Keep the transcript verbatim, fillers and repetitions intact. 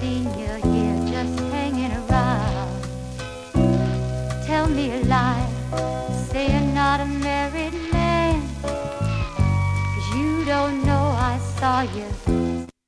seen you here just hanging around. Tell me a lie, say you're not a married man, 'cause you don't know I saw you